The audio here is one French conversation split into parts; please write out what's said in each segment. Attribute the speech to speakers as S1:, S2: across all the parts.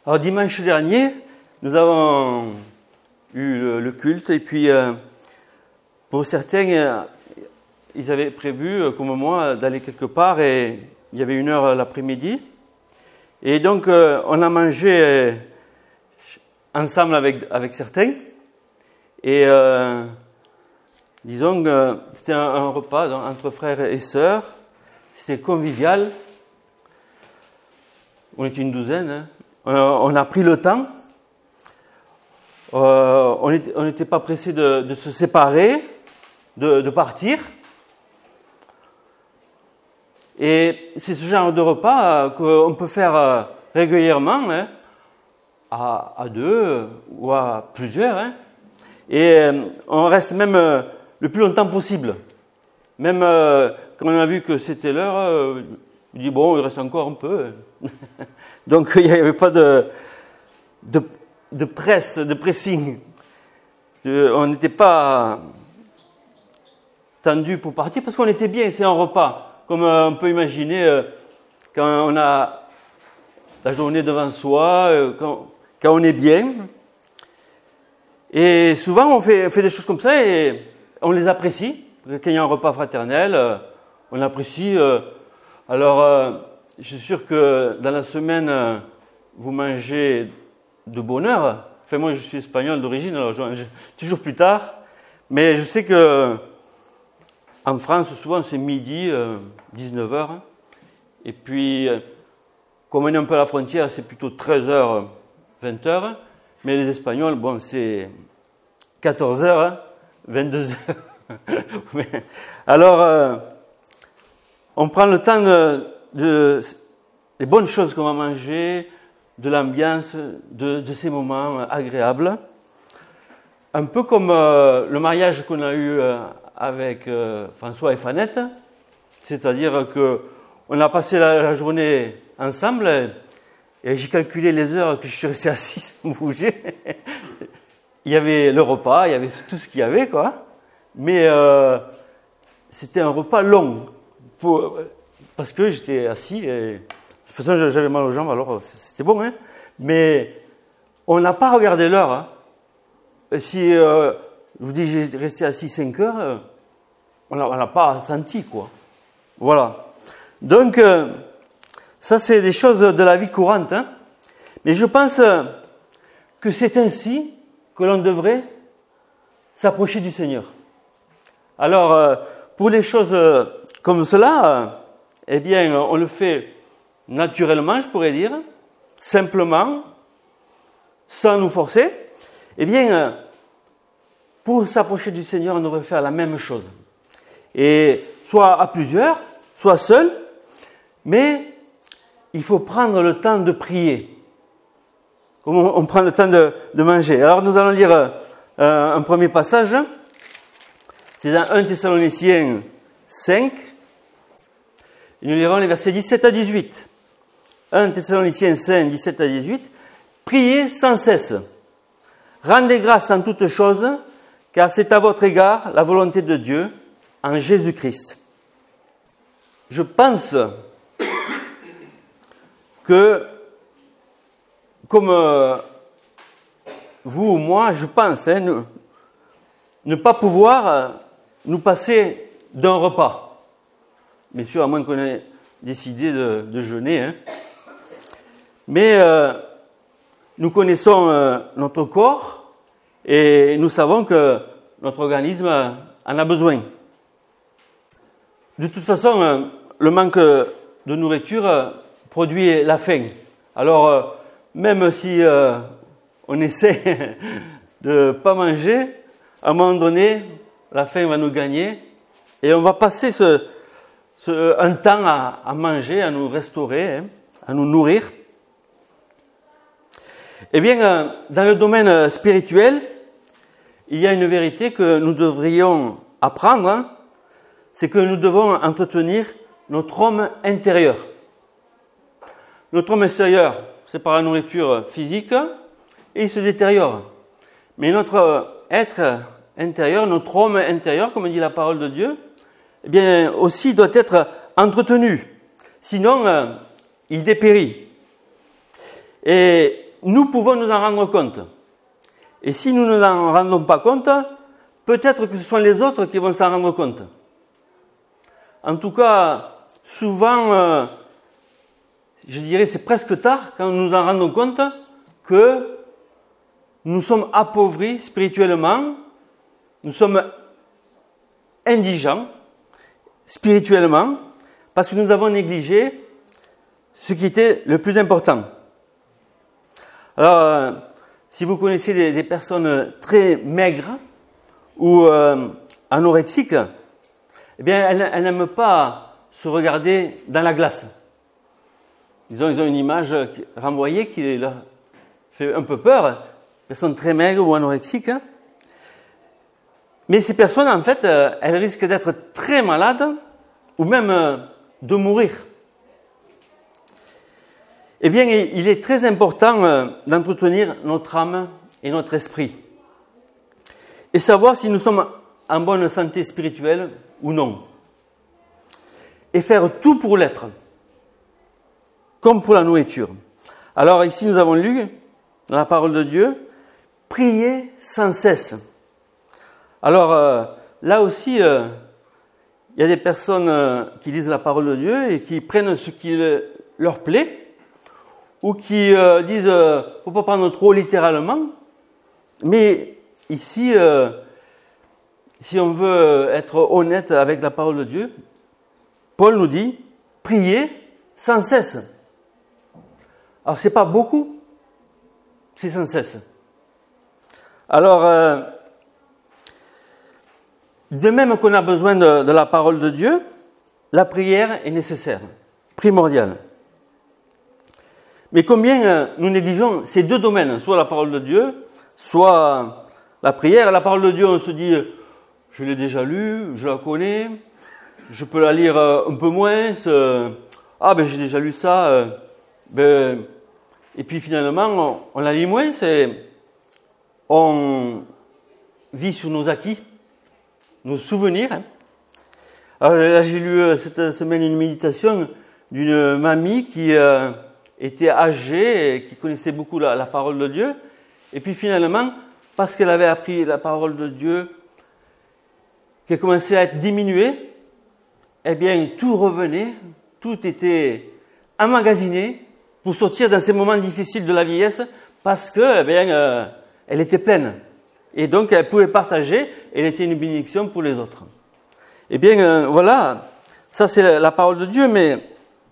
S1: Alors dimanche dernier, nous avons eu le culte et puis pour certains, ils avaient prévu, comme moi, d'aller quelque part et il y avait 1 heure l'après-midi. Et donc on a mangé ensemble avec certains et disons que c'était un repas entre frères et sœurs, c'était convivial. On était une douzaine, hein. On a pris le temps. On n'était pas pressé de se séparer, de partir. Et c'est ce genre de repas qu'on peut faire régulièrement, hein, à 2 ou à plusieurs. Hein. Et on reste même le plus longtemps possible. Même quand on a vu que c'était l'heure, on dit bon, il reste encore un peu. Donc il n'y avait pas de presse, de pressing. On n'était pas tendu pour partir parce qu'on était bien, c'est un repas. Comme on peut imaginer quand on a la journée devant soi, quand on est bien. Et souvent on fait des choses comme ça et on les apprécie. Quand il y a un repas fraternel, on apprécie. Alors je suis sûr que dans la semaine, vous mangez de bonne heure. Enfin, moi, je suis espagnol d'origine, alors je mange toujours plus tard. Mais je sais que en France, souvent, c'est midi, 19h. Et puis, comme on est un peu à la frontière, c'est plutôt 13h, 20h. Mais les Espagnols, bon, c'est 14h, 22h. Alors, on prend le temps des bonnes choses qu'on va manger, de l'ambiance, de ces moments agréables. Un peu comme le mariage qu'on a eu avec François et Fanette, c'est-à-dire que on a passé la journée ensemble et j'ai calculé les heures que je suis resté assis sans bouger. Il y avait le repas, il y avait tout ce qu'il y avait, quoi. Mais c'était un repas long parce que j'étais assis et de toute façon, j'avais mal aux jambes, alors c'était bon, hein. Mais on n'a pas regardé l'heure. Hein. Si je vous dis j'ai resté assis 5 heures, on n'a pas senti, quoi. Voilà. Donc, ça c'est des choses de la vie courante. Hein. Mais je pense que c'est ainsi que l'on devrait s'approcher du Seigneur. Alors, pour les choses comme cela, eh bien, on le fait naturellement, je pourrais dire, simplement, sans nous forcer. Eh bien, pour s'approcher du Seigneur, on devrait faire la même chose. Et soit à plusieurs, soit seul, mais il faut prendre le temps de prier. Comme on prend le temps de manger. Alors nous allons lire un premier passage. C'est dans 1 Thessaloniciens 5. Et nous lirons les versets 17 à 18. 1 Thessaloniciens 5, 17 à 18. Priez sans cesse. Rendez grâce en toutes choses, car c'est à votre égard la volonté de Dieu en Jésus-Christ. Je pense que, comme vous ou moi, je pense, ne pas pouvoir nous passer d'un repas. Bien sûr, à moins qu'on ait décidé de jeûner. Hein. Mais nous connaissons notre corps et nous savons que notre organisme en a besoin. De toute façon, le manque de nourriture produit la faim. Alors, même si on essaie de pas manger, à un moment donné, la faim va nous gagner et on va passer un temps à manger, à nous restaurer, hein, à nous nourrir. Eh bien, dans le domaine spirituel, il y a une vérité que nous devrions apprendre, hein, c'est que nous devons entretenir notre homme intérieur. Notre homme extérieur, c'est par la nourriture physique et il se détériore. Mais notre être intérieur, notre homme intérieur, comme dit la parole de Dieu, eh bien aussi doit être entretenu. Sinon, il dépérit. Et nous pouvons nous en rendre compte. Et si nous ne nous en rendons pas compte, peut-être que ce sont les autres qui vont s'en rendre compte. En tout cas, souvent, je dirais c'est presque tard quand nous nous en rendons compte que nous sommes appauvris spirituellement, nous sommes indigents spirituellement, parce que nous avons négligé ce qui était le plus important. Alors, si vous connaissez des personnes très maigres ou anorexiques, eh bien, elles n'aiment pas se regarder dans la glace. Ils ont une image renvoyée qui leur fait un peu peur, personnes très maigres ou anorexiques. Mais ces personnes, en fait, elles risquent d'être très malades ou même de mourir. Eh bien, il est très important d'entretenir notre âme et notre esprit et savoir si nous sommes en bonne santé spirituelle ou non. Et faire tout pour l'être, comme pour la nourriture. Alors ici, nous avons lu dans la parole de Dieu, prier sans cesse. Alors là aussi, il y a des personnes qui lisent la parole de Dieu et qui prennent ce qui leur plaît, ou qui disent faut pas prendre trop littéralement. Mais ici, si on veut être honnête avec la parole de Dieu, Paul nous dit prier sans cesse. Alors c'est pas beaucoup, c'est sans cesse. Alors de même qu'on a besoin de la parole de Dieu, la prière est nécessaire, primordiale. Mais combien nous négligeons ces deux domaines, soit la parole de Dieu, soit la prière. La parole de Dieu, on se dit, je l'ai déjà lue, je la connais, je peux la lire un peu moins, j'ai déjà lu ça, et puis finalement, on la lit moins, on vit sur nos acquis, nos souvenirs. Alors là, j'ai lu cette semaine une méditation d'une mamie qui était âgée et qui connaissait beaucoup la parole de Dieu. Et puis finalement, parce qu'elle avait appris la parole de Dieu, qu'elle commençait à être diminuée, eh bien tout revenait, tout était emmagasiné pour sortir dans ces moments difficiles de la vieillesse, parce que elle était pleine. Et donc elle pouvait partager, elle était une bénédiction pour les autres. Eh bien voilà, ça c'est la parole de Dieu, mais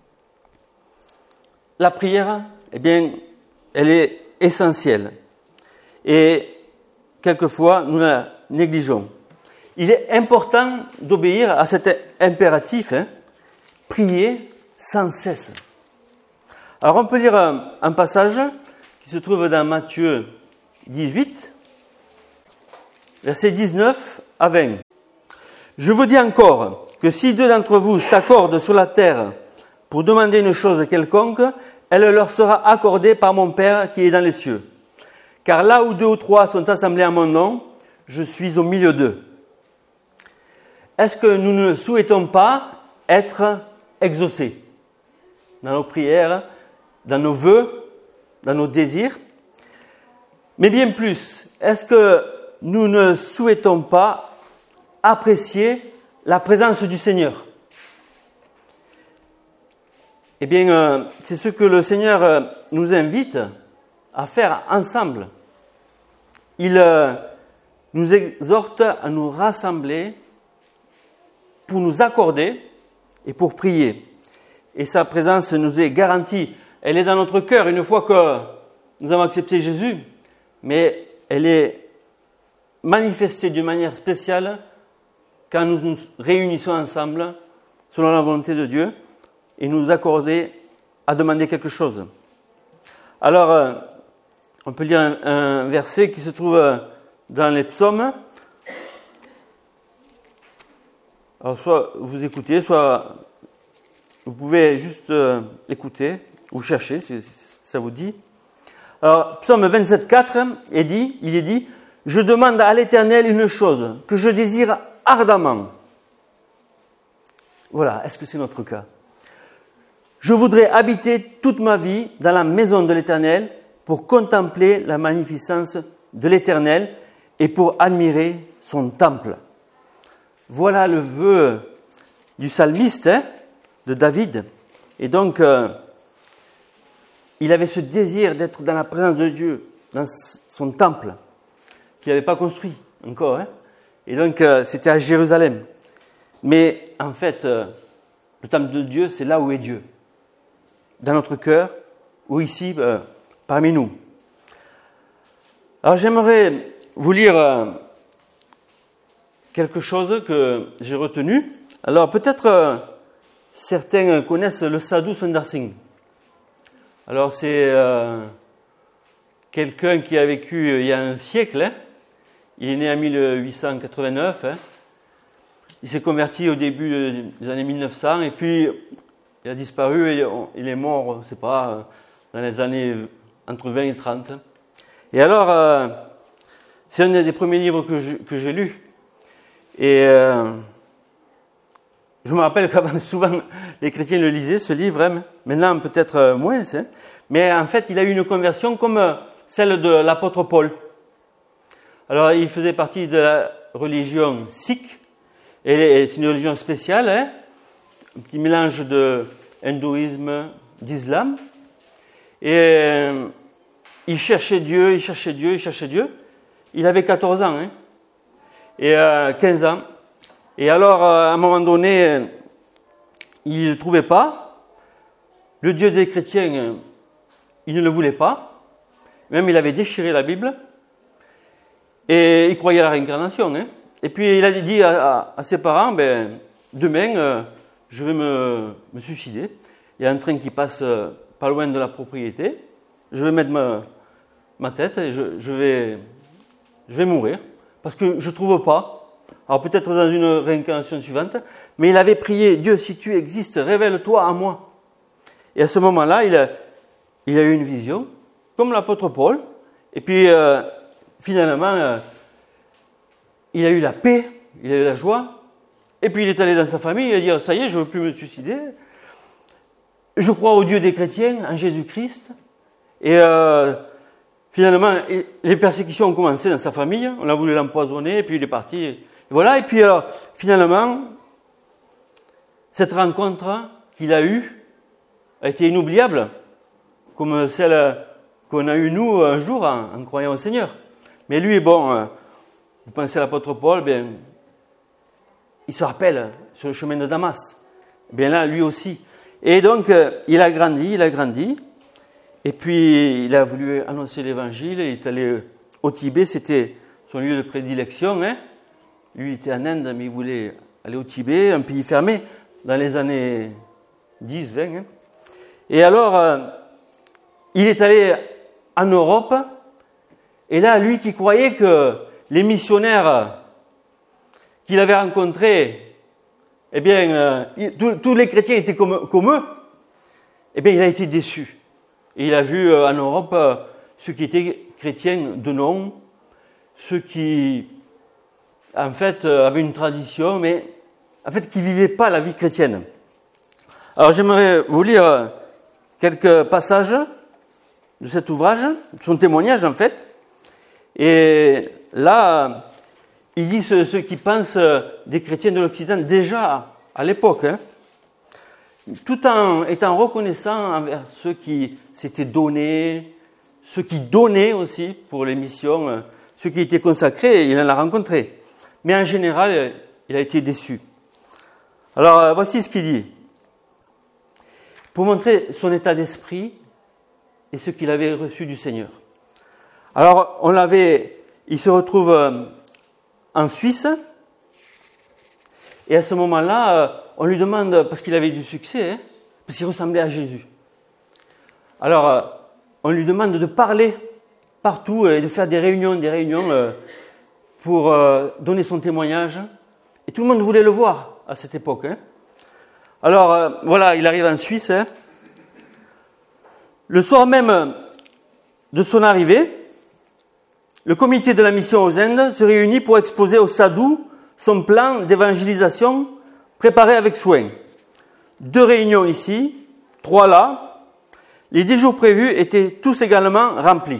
S1: la prière, eh bien, elle est essentielle. Et quelquefois, nous la négligeons. Il est important d'obéir à cet impératif, prier sans cesse. Alors on peut lire un passage qui se trouve dans Matthieu 18, versets 19 à 20. Je vous dis encore que si deux d'entre vous s'accordent sur la terre pour demander une chose quelconque, elle leur sera accordée par mon Père qui est dans les cieux. Car là où deux ou trois sont assemblés en mon nom, je suis au milieu d'eux. Est-ce que nous ne souhaitons pas être exaucés dans nos prières, dans nos vœux, dans nos désirs? Mais bien plus, est-ce que nous ne souhaitons pas apprécier la présence du Seigneur? Eh bien, c'est ce que le Seigneur nous invite à faire ensemble. Il nous exhorte à nous rassembler pour nous accorder et pour prier. Et sa présence nous est garantie. Elle est dans notre cœur une fois que nous avons accepté Jésus, mais elle est manifestée d'une manière spéciale quand nous nous réunissons ensemble selon la volonté de Dieu et nous accorder à demander quelque chose. Alors, on peut lire un verset qui se trouve dans les psaumes. Alors, soit vous écoutez, soit vous pouvez juste écouter ou chercher, si ça vous dit. Alors, psaume 27,4, il est dit « Je demande à l'Éternel une chose que je désire ardemment. » Voilà, est-ce que c'est notre cas? Je voudrais habiter toute ma vie dans la maison de l'Éternel pour contempler la magnificence de l'Éternel et pour admirer son temple. Voilà le vœu du psalmiste, de David. Et donc, il avait ce désir d'être dans la présence de Dieu, dans son temple, qu'il n'avait pas construit encore. Et donc, c'était à Jérusalem. Mais en fait, le temple de Dieu, c'est là où est Dieu. Dans notre cœur, ou ici, parmi nous. Alors, j'aimerais vous lire quelque chose que j'ai retenu. Alors, peut-être certains connaissent le Sadhu Sundar Singh. Alors, c'est quelqu'un qui a vécu il y a un siècle. Il est né en 1889. Il s'est converti au début des années 1900 et puis il a disparu et il est mort, on ne sait pas, dans les années entre 20 et 30. Et alors, c'est un des premiers livres que j'ai lus. Et je me rappelle qu'avant, souvent, les chrétiens le lisaient, ce livre. Maintenant, peut-être moins. Mais en fait, il a eu une conversion comme celle de l'apôtre Paul. Alors, il faisait partie de la religion sikh. Et c'est une religion spéciale, un petit mélange de hindouisme, d'islam. Et il cherchait Dieu, il cherchait Dieu, il cherchait Dieu. Il avait 14 ans, et 15 ans. Et alors, à un moment donné, il ne le trouvait pas. Le Dieu des chrétiens, il ne le voulait pas. Même, il avait déchiré la Bible. Et il croyait à la réincarnation, Et puis, il a dit à ses parents, demain, je vais me suicider. Il y a un train qui passe pas loin de la propriété. Je vais mettre ma tête et je vais mourir. Parce que je trouve pas. Alors peut-être dans une réincarnation suivante. Mais il avait prié, Dieu, si tu existes, révèle-toi à moi. Et à ce moment-là, il a eu une vision, comme l'apôtre Paul. Et puis, finalement, il a eu la paix, il a eu la joie. Et puis il est allé dans sa famille, il a dit, ça y est, je ne veux plus me suicider. Je crois au Dieu des chrétiens, en Jésus-Christ. Et finalement, les persécutions ont commencé dans sa famille. On a voulu l'empoisonner, et puis il est parti. Et voilà, et puis finalement, cette rencontre qu'il a eue a été inoubliable, comme celle qu'on a eue nous un jour en croyant au Seigneur. Mais lui, vous pensez à l'apôtre Paul, il se rappelle sur le chemin de Damas. Bien là, lui aussi. Et donc, il a grandi. Et puis, il a voulu annoncer l'évangile. Il est allé au Tibet, c'était son lieu de prédilection. Lui, il était en Inde, mais il voulait aller au Tibet, un pays fermé, dans les années 10, 20. Et alors, il est allé en Europe. Et là, lui qui croyait que les missionnaires qu'il avait rencontrés, tous les chrétiens étaient comme eux, il a été déçu. Et il a vu en Europe ceux qui étaient chrétiens de nom, ceux qui, en fait, avaient une tradition, mais en fait, qui vivaient pas la vie chrétienne. Alors, j'aimerais vous lire quelques passages de cet ouvrage, son témoignage, en fait. Et là, il dit ce qui pensent des chrétiens de l'Occident déjà à l'époque, tout en étant reconnaissant envers ceux qui s'étaient donnés, ceux qui donnaient aussi pour les missions, ceux qui étaient consacrés, il en a rencontré. Mais en général, il a été déçu. Alors, voici ce qu'il dit. Pour montrer son état d'esprit et ce qu'il avait reçu du Seigneur. Alors, il se retrouve en Suisse, et à ce moment-là, on lui demande, parce qu'il avait du succès, parce qu'il ressemblait à Jésus. Alors, on lui demande de parler partout et de faire des réunions pour donner son témoignage. Et tout le monde voulait le voir à cette époque. Alors, voilà, il arrive en Suisse. Le soir même de son arrivée, le comité de la mission aux Indes se réunit pour exposer au sadhu son plan d'évangélisation préparé avec soin. 2 réunions ici, 3 là. Les 10 jours prévus étaient tous également remplis.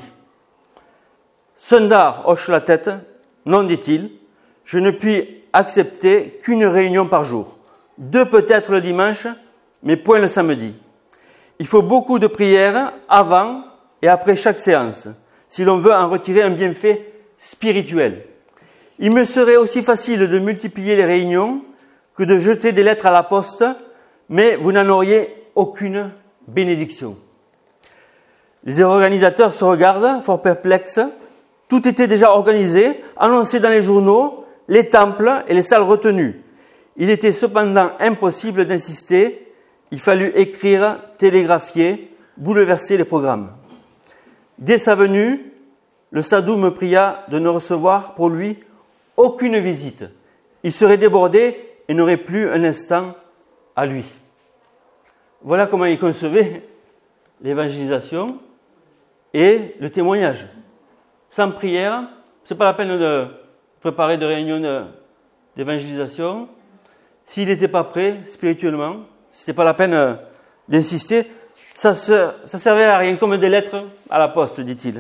S1: Sundar hoche la tête. Non, dit-il, je ne puis accepter qu'une réunion par jour. 2 peut-être le dimanche, mais point le samedi. Il faut beaucoup de prières avant et après chaque séance, si l'on veut en retirer un bienfait spirituel. Il me serait aussi facile de multiplier les réunions que de jeter des lettres à la poste, mais vous n'en auriez aucune bénédiction. Les organisateurs se regardent, fort perplexes. Tout était déjà organisé, annoncé dans les journaux, les temples et les salles retenues. Il était cependant impossible d'insister. Il fallut écrire, télégraphier, bouleverser les programmes. Dès sa venue, le sadhu me pria de ne recevoir pour lui aucune visite. Il serait débordé et n'aurait plus un instant à lui. Voilà comment il concevait l'évangélisation et le témoignage. Sans prière, c'est pas la peine de préparer de réunions d'évangélisation. S'il n'était pas prêt spirituellement, c'était pas la peine d'insister. Ça servait à rien, comme des lettres à la poste, dit-il.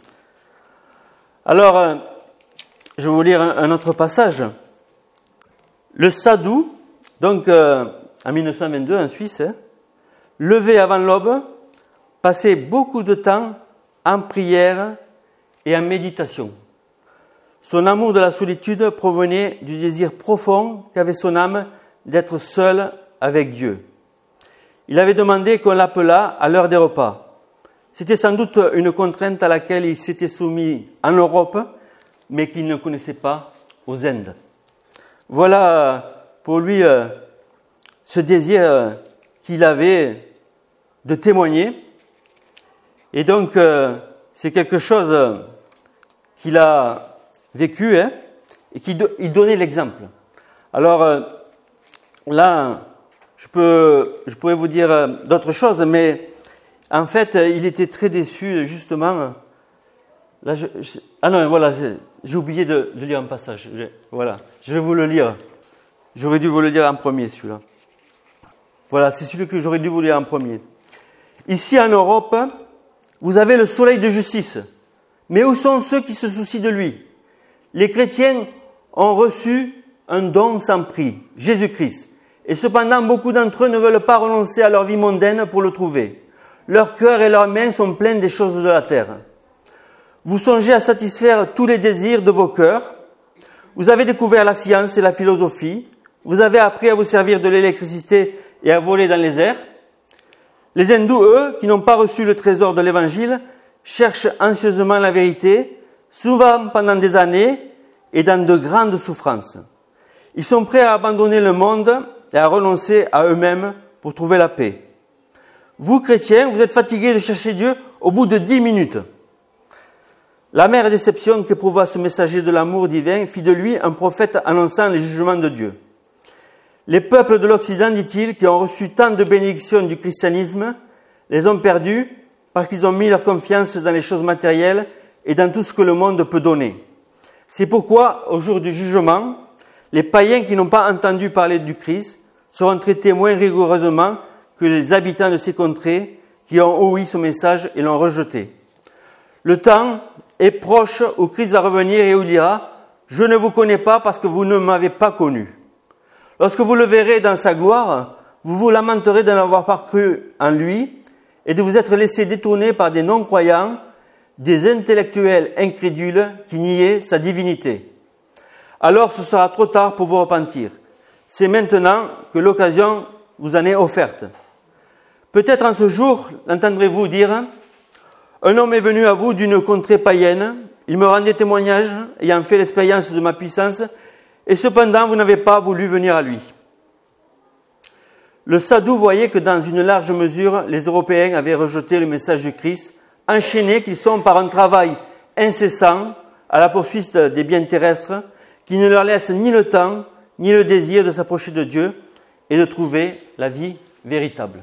S1: Alors, je vais vous lire un autre passage. Le sadhu, donc en 1922 en Suisse, levé avant l'aube, passait beaucoup de temps en prière et en méditation. Son amour de la solitude provenait du désir profond qu'avait son âme d'être seul avec Dieu. Il avait demandé qu'on l'appelât à l'heure des repas. C'était sans doute une contrainte à laquelle il s'était soumis en Europe, mais qu'il ne connaissait pas aux Indes. Voilà pour lui ce désir qu'il avait de témoigner. Et donc, c'est quelque chose qu'il a vécu et qu'il donnait l'exemple. Alors là, je pourrais vous dire d'autres choses, mais en fait, il était très déçu, justement. Là, j'ai oublié de lire un passage. Voilà, je vais vous le lire. J'aurais dû vous le lire en premier, celui-là. Voilà, c'est celui que j'aurais dû vous lire en premier. Ici, en Europe, vous avez le soleil de justice. Mais où sont ceux qui se soucient de lui? Les chrétiens ont reçu un don sans prix, Jésus-Christ. Et cependant, beaucoup d'entre eux ne veulent pas renoncer à leur vie mondaine pour le trouver. Leur cœur et leurs mains sont pleins des choses de la terre. Vous songez à satisfaire tous les désirs de vos cœurs. Vous avez découvert la science et la philosophie. Vous avez appris à vous servir de l'électricité et à voler dans les airs. Les hindous, eux, qui n'ont pas reçu le trésor de l'évangile, cherchent anxieusement la vérité, souvent pendant des années et dans de grandes souffrances. Ils sont prêts à abandonner le monde et à renoncer à eux-mêmes pour trouver la paix. Vous, chrétiens, vous êtes fatigués de chercher Dieu au bout de 10 minutes. L'amère déception qu'éprouva ce messager de l'amour divin fit de lui un prophète annonçant les jugements de Dieu. Les peuples de l'Occident, dit-il, qui ont reçu tant de bénédictions du christianisme, les ont perdus parce qu'ils ont mis leur confiance dans les choses matérielles et dans tout ce que le monde peut donner. C'est pourquoi, au jour du jugement, les païens qui n'ont pas entendu parler du Christ seront traités moins rigoureusement que les habitants de ces contrées qui ont ouï ce message et l'ont rejeté. Le temps est proche où Christ va revenir et où il dira « Je ne vous connais pas parce que vous ne m'avez pas connu ». Lorsque vous le verrez dans sa gloire, vous vous lamenterez de n'avoir pas cru en lui et de vous être laissé détourner par des non-croyants, des intellectuels incrédules qui niaient sa divinité. Alors ce sera trop tard pour vous repentir. C'est maintenant que l'occasion vous en est offerte. Peut-être en ce jour, l'entendrez-vous dire « Un homme est venu à vous d'une contrée païenne, il me rendait témoignage, ayant fait l'expérience de ma puissance, et cependant vous n'avez pas voulu venir à lui. » Le sadhu voyait que dans une large mesure, les Européens avaient rejeté le message du Christ, enchaînés qu'ils sont par un travail incessant à la poursuite des biens terrestres, qui ne leur laisse ni le temps, ni le désir de s'approcher de Dieu et de trouver la vie véritable.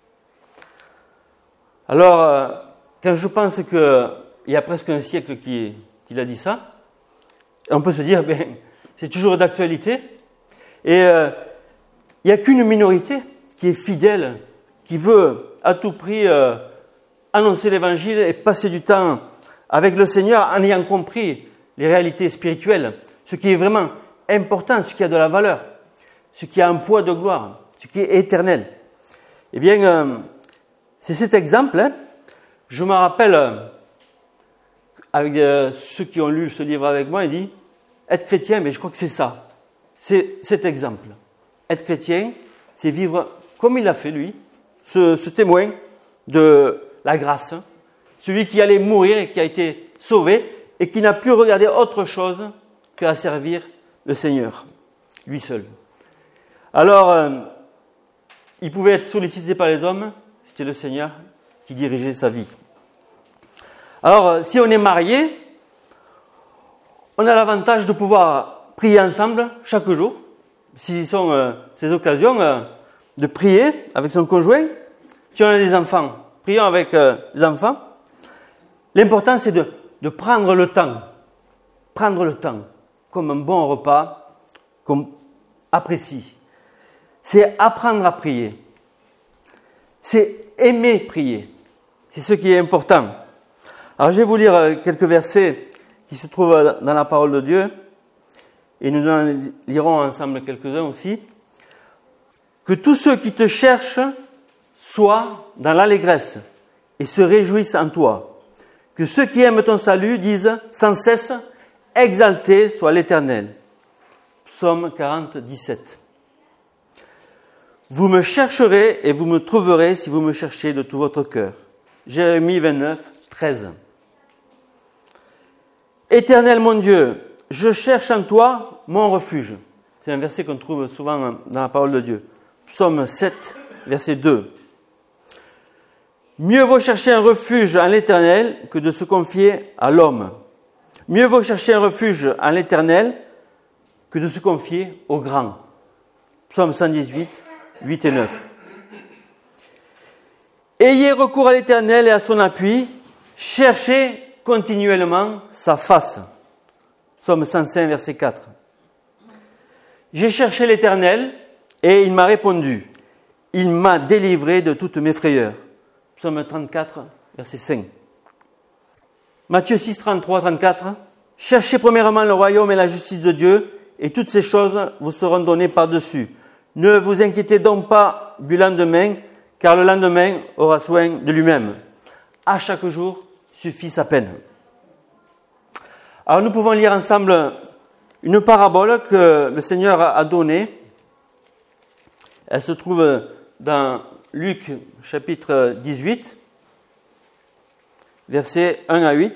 S1: Alors, quand je pense qu'il y a presque un siècle qu'il a dit ça, on peut se dire, c'est toujours d'actualité. Et il n'y a qu'une minorité qui est fidèle, qui veut à tout prix annoncer l'évangile et passer du temps avec le Seigneur en ayant compris les réalités spirituelles, ce qui est vraiment important, ce qui a de la valeur, ce qui a un poids de gloire, ce qui est éternel. Eh bien, c'est cet exemple. Je me rappelle, avec ceux qui ont lu ce livre avec moi, il dit être chrétien, mais je crois que c'est ça. C'est cet exemple. Être chrétien, c'est vivre comme il l'a fait, lui, ce témoin de la grâce, celui qui allait mourir et qui a été sauvé et qui n'a pu regarder autre chose qu'à servir le Seigneur, lui seul. Alors, il pouvait être sollicité par les hommes, c'était le Seigneur qui dirigeait sa vie. Alors, si on est marié, on a l'avantage de pouvoir prier ensemble chaque jour, si ce sont ces occasions de prier avec son conjoint. Si on a des enfants, prions avec les enfants. L'important, c'est de prendre le temps, comme un bon repas, qu'on apprécie. C'est apprendre à prier. C'est aimer prier. C'est ce qui est important. Alors, je vais vous lire quelques versets qui se trouvent dans la parole de Dieu, et nous en lirons ensemble quelques-uns aussi. Que tous ceux qui te cherchent soient dans l'allégresse et se réjouissent en toi. Que ceux qui aiment ton salut disent sans cesse, exalté soit l'Éternel. Psaume 40, 17. Vous me chercherez et vous me trouverez si vous me cherchez de tout votre cœur. Jérémie 29, 13. Éternel mon Dieu, je cherche en toi mon refuge. C'est un verset qu'on trouve souvent dans la parole de Dieu. Psaume 7, verset 2. Mieux vaut chercher un refuge en l'Éternel que de se confier à l'homme. Mieux vaut chercher un refuge en l'Éternel que de se confier au grand. Psaume 118, 8 et 9. Ayez recours à l'Éternel et à son appui. Cherchez continuellement sa face. Psaume 105, verset 4. J'ai cherché l'Éternel et il m'a répondu. Il m'a délivré de toutes mes frayeurs. Psaume 34, verset 5. Matthieu 6, 33, 34. Cherchez premièrement le royaume et la justice de Dieu, et toutes ces choses vous seront données par-dessus. Ne vous inquiétez donc pas du lendemain, car le lendemain aura soin de lui-même. À chaque jour suffit sa peine. Alors nous pouvons lire ensemble une parabole que le Seigneur a donnée. Elle se trouve dans Luc chapitre 18, versets 1 à 8.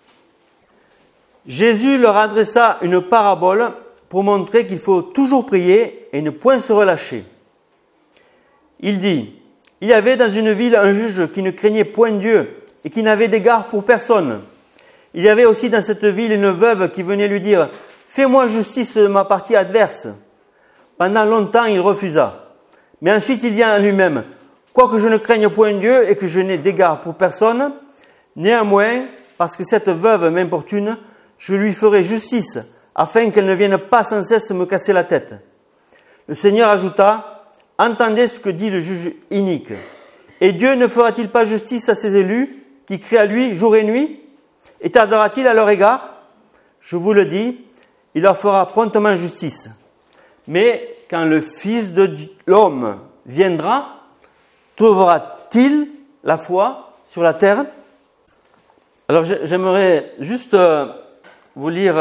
S1: Jésus leur adressa une parabole pour montrer qu'il faut toujours prier et ne point se relâcher. Il dit, il y avait dans une ville un juge qui ne craignait point Dieu et qui n'avait d'égard pour personne. Il y avait aussi dans cette ville une veuve qui venait lui dire « Fais-moi justice de ma partie adverse ». Pendant longtemps, il refusa. Mais ensuite, il dit en lui-même « Quoique je ne craigne point Dieu et que je n'ai d'égard pour personne, néanmoins, parce que cette veuve m'importune, je lui ferai justice, afin qu'elle ne vienne pas sans cesse me casser la tête. » Le Seigneur ajouta « Entendez ce que dit le juge inique. Et Dieu ne fera-t-il pas justice à ses élus qui crient à lui jour et nuit? Et tardera-t-il à leur égard? Je vous le dis, il leur fera promptement justice. Mais quand le Fils de l'homme viendra, trouvera-t-il la foi sur la terre? Alors j'aimerais juste vous lire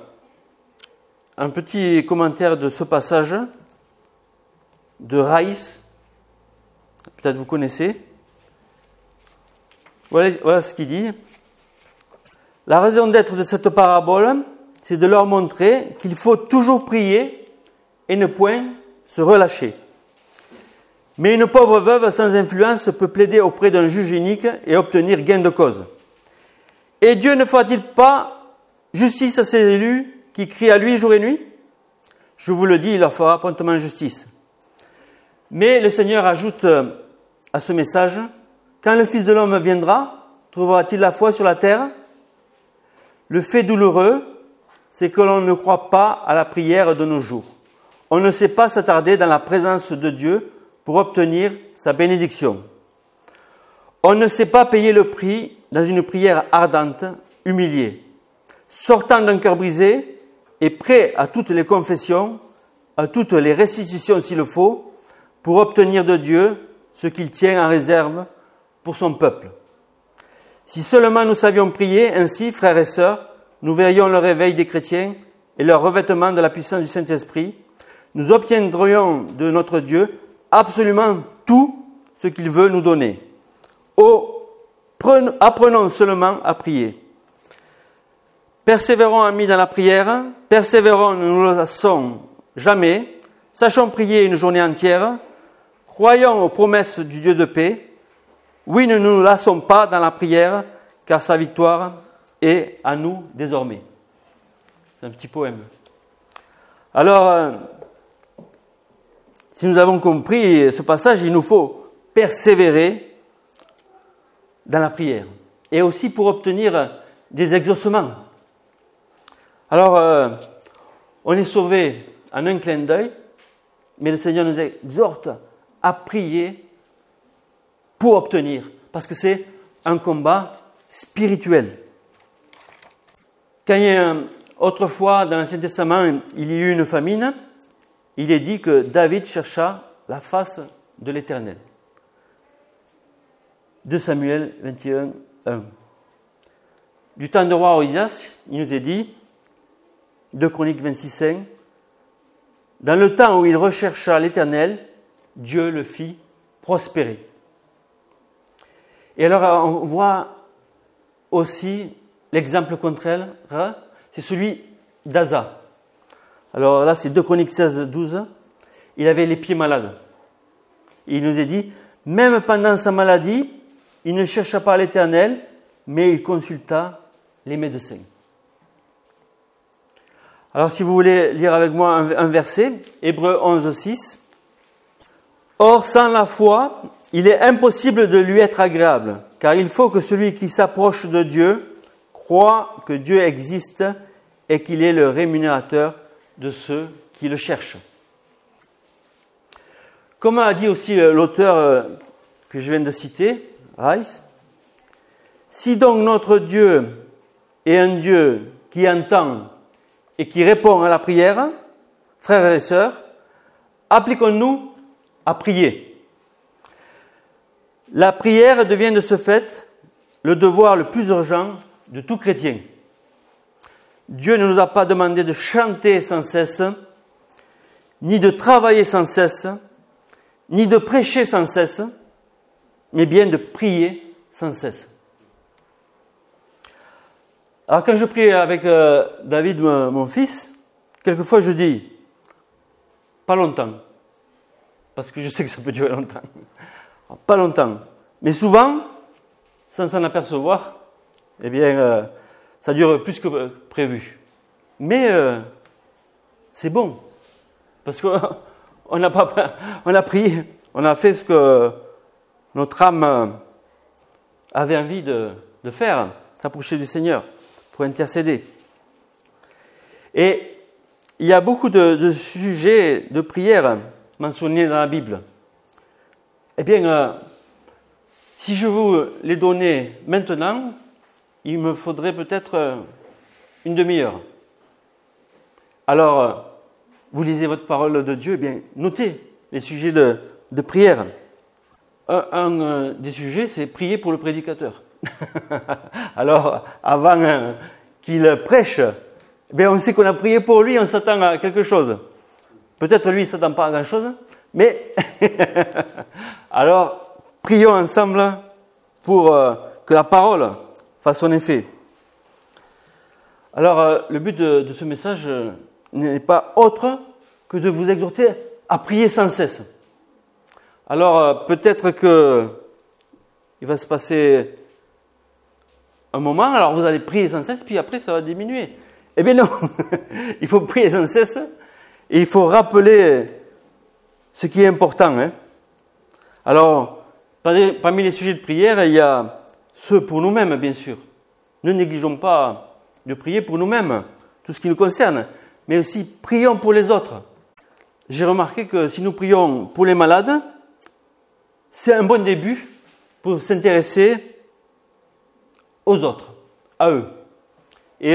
S1: un petit commentaire de ce passage de Raïs. Peut-être vous connaissez. Voilà ce qu'il dit. La raison d'être de cette parabole, c'est de leur montrer qu'il faut toujours prier et ne point se relâcher. Mais une pauvre veuve sans influence peut plaider auprès d'un juge unique et obtenir gain de cause. Et Dieu ne fera-t-il pas justice à ses élus qui crient à lui jour et nuit? Je vous le dis, il leur fera promptement justice. Mais le Seigneur ajoute à ce message, quand le Fils de l'homme viendra, trouvera-t-il la foi sur la terre? Le fait douloureux, c'est que l'on ne croit pas à la prière de nos jours. On ne sait pas s'attarder dans la présence de Dieu pour obtenir sa bénédiction. On ne sait pas payer le prix dans une prière ardente, humiliée, sortant d'un cœur brisé et prêt à toutes les confessions, à toutes les restitutions s'il le faut, pour obtenir de Dieu ce qu'il tient en réserve pour son peuple. Si seulement nous savions prier ainsi, frères et sœurs, nous verrions le réveil des chrétiens et leur revêtement de la puissance du Saint-Esprit. Nous obtiendrions de notre Dieu absolument tout ce qu'il veut nous donner. Apprenons seulement à prier. Persévérons, amis, dans la prière. Persévérons, ne nous lassons jamais. Sachons prier une journée entière. Croyons aux promesses du Dieu de paix. Oui, ne nous lassons pas dans la prière, car sa victoire est à nous désormais. C'est un petit poème. Alors, si nous avons compris ce passage, il nous faut persévérer dans la prière. Et aussi pour obtenir des exaucements. Alors, on est sauvé en un clin d'œil, mais le Seigneur nous exhorte à prier pour obtenir, parce que c'est un combat spirituel. Quand il y a autrefois dans l'Ancien Testament, il y a eu une famine, il est dit que David chercha la face de l'Éternel. 2 Samuel 21, 1. Du temps de roi Ozias, il nous est dit, 2 Chroniques 26, 5, dans le temps où il rechercha l'Éternel, Dieu le fit prospérer. Et alors on voit aussi l'exemple contraire, c'est celui d'Asa. Alors là c'est 2 Chroniques 16, 12, il avait les pieds malades. Et il nous est dit, même pendant sa maladie, il ne chercha pas l'Éternel, mais il consulta les médecins. Alors si vous voulez lire avec moi un verset, Hébreux 11, 6. Or, sans la foi, il est impossible de lui être agréable, car il faut que celui qui s'approche de Dieu croit que Dieu existe et qu'il est le rémunérateur de ceux qui le cherchent. Comme a dit aussi l'auteur que je viens de citer, Rice, si donc notre Dieu est un Dieu qui entend et qui répond à la prière, frères et sœurs, appliquons-nous à prier. La prière devient de ce fait le devoir le plus urgent de tout chrétien. Dieu ne nous a pas demandé de chanter sans cesse, ni de travailler sans cesse, ni de prêcher sans cesse, mais bien de prier sans cesse. Alors quand je prie avec David, mon fils, quelquefois je dis, pas longtemps, parce que je sais que ça peut durer longtemps. Pas longtemps. Mais souvent, sans s'en apercevoir, eh bien, ça dure plus que prévu. Mais c'est bon, parce qu'on a prié, on a fait ce que notre âme avait envie de faire, s'approcher du Seigneur pour intercéder. Et il y a beaucoup de sujets de prière mentionnés dans la Bible. Eh bien, si je vous les donnais maintenant, il me faudrait peut-être une demi-heure. Alors, vous lisez votre parole de Dieu, eh bien, notez les sujets de prière. Un des sujets, c'est prier pour le prédicateur. Alors, avant qu'il prêche, eh bien, on sait qu'on a prié pour lui, on s'attend à quelque chose. Peut-être lui, il ne s'attend pas à grand-chose, mais alors, prions ensemble pour que la parole fasse son effet. Alors, le but de ce message n'est pas autre que de vous exhorter à prier sans cesse. Alors, peut-être que il va se passer un moment, alors vous allez prier sans cesse, puis après ça va diminuer. Eh bien non, il faut prier sans cesse et il faut rappeler ce qui est important. Hein. Alors, parmi les sujets de prière, il y a ceux pour nous-mêmes, bien sûr. Ne négligeons pas de prier pour nous-mêmes, tout ce qui nous concerne, mais aussi prions pour les autres. J'ai remarqué que si nous prions pour les malades, c'est un bon début pour s'intéresser aux autres, à eux. Et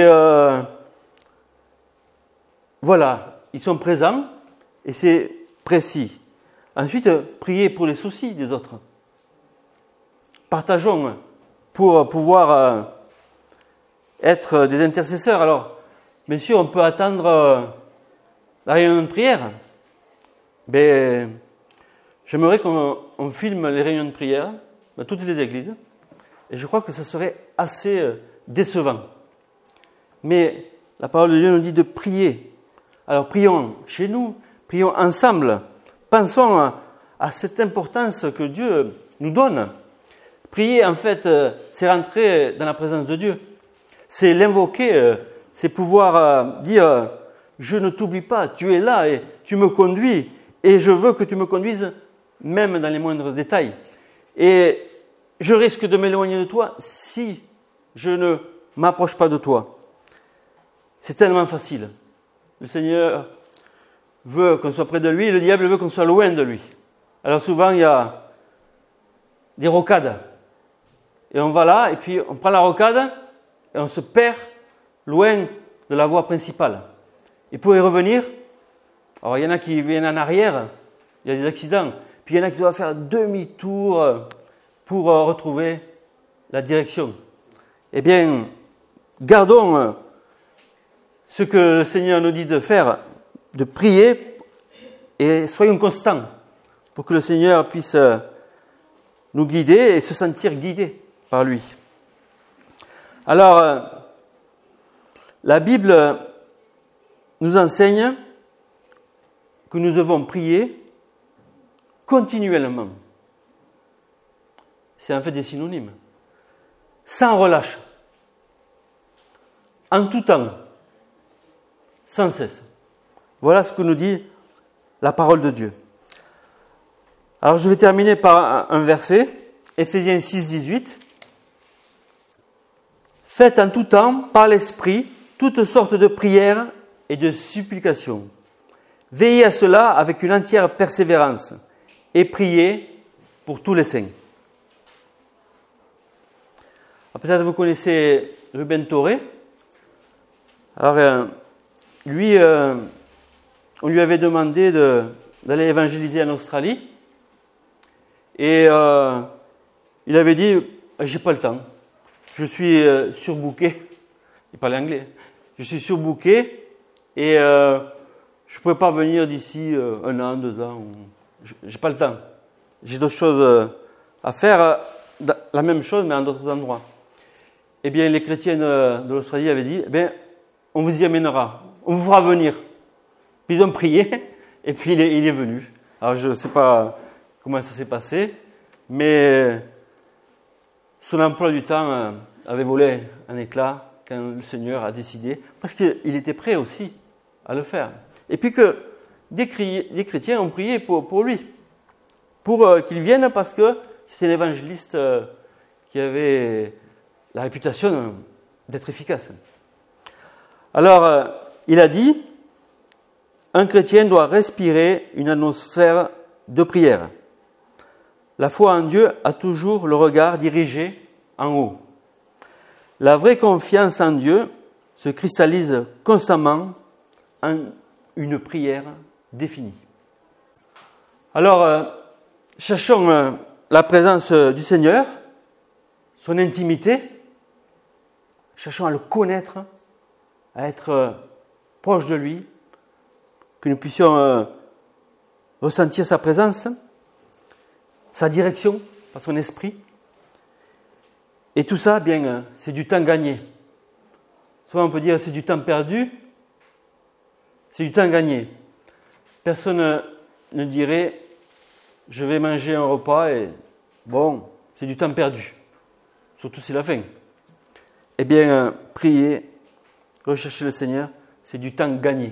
S1: voilà, ils sont présents et c'est précis. Ensuite, prier pour les soucis des autres. Partageons pour pouvoir être des intercesseurs. Alors, bien sûr, on peut attendre la réunion de prière. Mais j'aimerais qu'on filme les réunions de prière dans toutes les églises. Et je crois que ça serait assez décevant. Mais la parole de Dieu nous dit de prier. Alors prions chez nous, prions ensemble. Pensons à cette importance que Dieu nous donne. Prier, en fait, c'est rentrer dans la présence de Dieu. C'est l'invoquer, c'est pouvoir dire « Je ne t'oublie pas, tu es là et tu me conduis et je veux que tu me conduises même dans les moindres détails. Et je risque de m'éloigner de toi si je ne m'approche pas de toi. » C'est tellement facile. Le Seigneur veut qu'on soit près de lui, le diable veut qu'on soit loin de lui. Alors souvent, il y a des rocades. Et on va là, et puis on prend la rocade, et on se perd loin de la voie principale. Et pour y revenir, alors il y en a qui viennent en arrière, il y a des accidents, puis il y en a qui doivent faire demi-tour pour retrouver la direction. Eh bien, gardons ce que le Seigneur nous dit de faire, de prier, et soyons constants pour que le Seigneur puisse nous guider et se sentir guidé par lui. Alors, la Bible nous enseigne que nous devons prier continuellement. C'est en fait des synonymes. Sans relâche. En tout temps. Sans cesse. Voilà ce que nous dit la parole de Dieu. Alors je vais terminer par un verset, Éphésiens 6, 18. Faites en tout temps, par l'Esprit, toutes sortes de prières et de supplications. Veillez à cela avec une entière persévérance et priez pour tous les saints. Peut-être vous connaissez Ruben Toré. Alors, lui, on lui avait demandé d'aller évangéliser en Australie. Et il avait dit, j'ai pas le temps. Je suis surbooké. Il parlait anglais. Je suis surbooké et je ne pourrais pas venir d'ici 1 an, 2 ans. J'ai pas le temps. J'ai d'autres choses à faire. La même chose, mais en d'autres endroits. Eh bien, les chrétiens de l'Australie avaient dit, eh bien, on vous y amènera. On vous fera venir. Puis ils ont prié et puis il est venu. Alors, je ne sais pas comment ça s'est passé, mais son emploi du temps avait volé un éclat quand le Seigneur a décidé, parce qu'il était prêt aussi à le faire. Et puis que des chrétiens ont prié pour lui, pour qu'il vienne, parce que c'est l'évangéliste qui avait la réputation d'être efficace. Alors, il a dit, un chrétien doit respirer une atmosphère de prière. La foi en Dieu a toujours le regard dirigé en haut. La vraie confiance en Dieu se cristallise constamment en une prière définie. Alors, cherchons la présence du Seigneur, son intimité, cherchons à le connaître, à être proche de lui, que nous puissions ressentir sa présence, sa direction par son esprit. Et tout ça, bien, c'est du temps gagné. Soit on peut dire c'est du temps perdu, c'est du temps gagné. Personne ne dirait je vais manger un repas et bon, c'est du temps perdu. Surtout si la faim. Eh bien, prier, rechercher le Seigneur, c'est du temps gagné.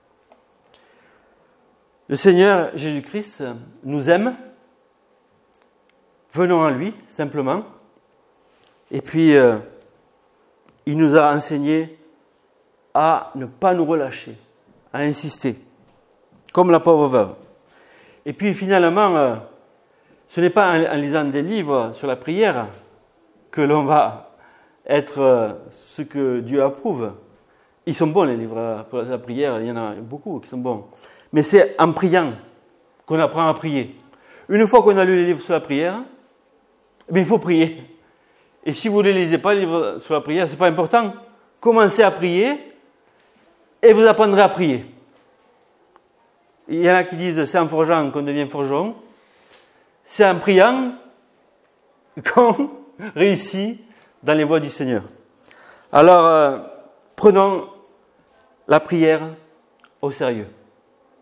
S1: Le Seigneur Jésus-Christ nous aime. Venons à lui, simplement. Et puis, il nous a enseigné à ne pas nous relâcher, à insister, comme la pauvre veuve. Et puis, finalement, Ce n'est pas en lisant des livres sur la prière que l'on va être ce que Dieu approuve. Ils sont bons, les livres pour la prière, il y en a beaucoup qui sont bons. Mais c'est en priant qu'on apprend à prier. Une fois qu'on a lu les livres sur la prière, il faut prier. Et si vous ne lisez pas les livres sur la prière, c'est pas important. Commencez à prier et vous apprendrez à prier. Il y en a qui disent c'est en forgeant qu'on devient forgeron. C'est en priant qu'on réussit dans les voies du Seigneur. Alors, prenons la prière au sérieux.